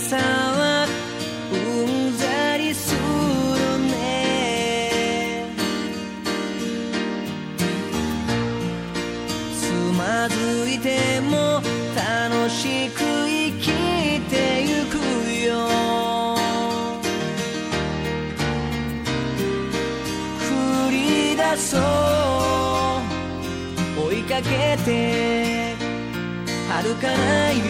朝はうんざりするね。つまずいても楽しく生きてゆくよ。繰り出そう追いかけて遥かな夢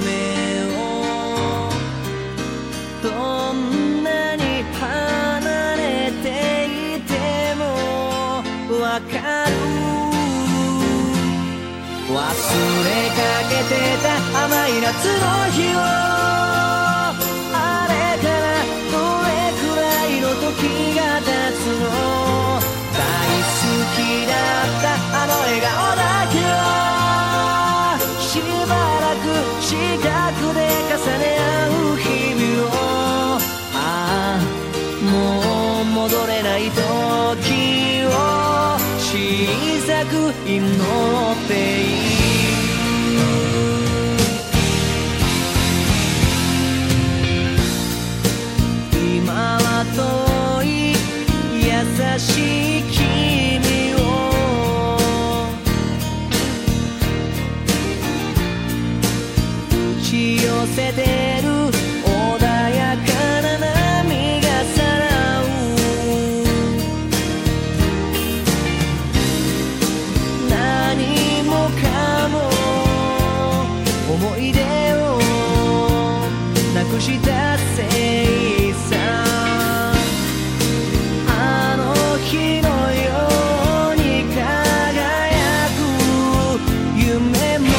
を。どんなに離れていてもわかる。忘れかけてた甘い夏の日を、あれからどれくらいの時が経つの。大好きだったあの笑顔だけはしばらく近くで重ね合う日々を。ああもう戻れない時を小さく祈っている。今は遠い優しい君を打ち寄せてる穏やかな波がさらう。何もかも思い出をなくしたせいさ。あの日のように輝く夢も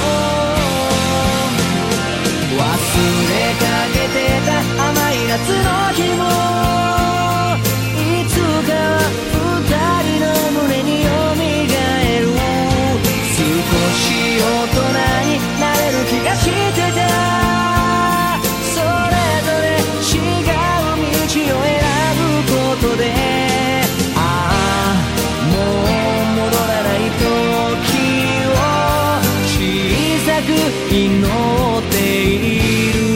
忘れかけてた甘い夏の日も、いつか二人の胸によみがえる。少し大人になれる気がしてた。それぞれ違う道を選ぶことで、ああもう戻らない時を小さく祈っている。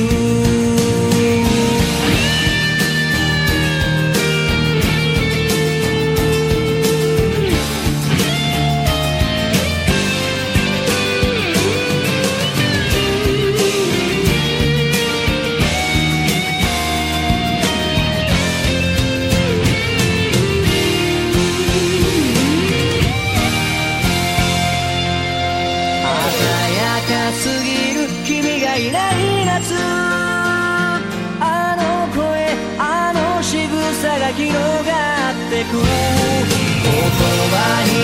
いない夏、あの声あの仕草が広がってく。言葉に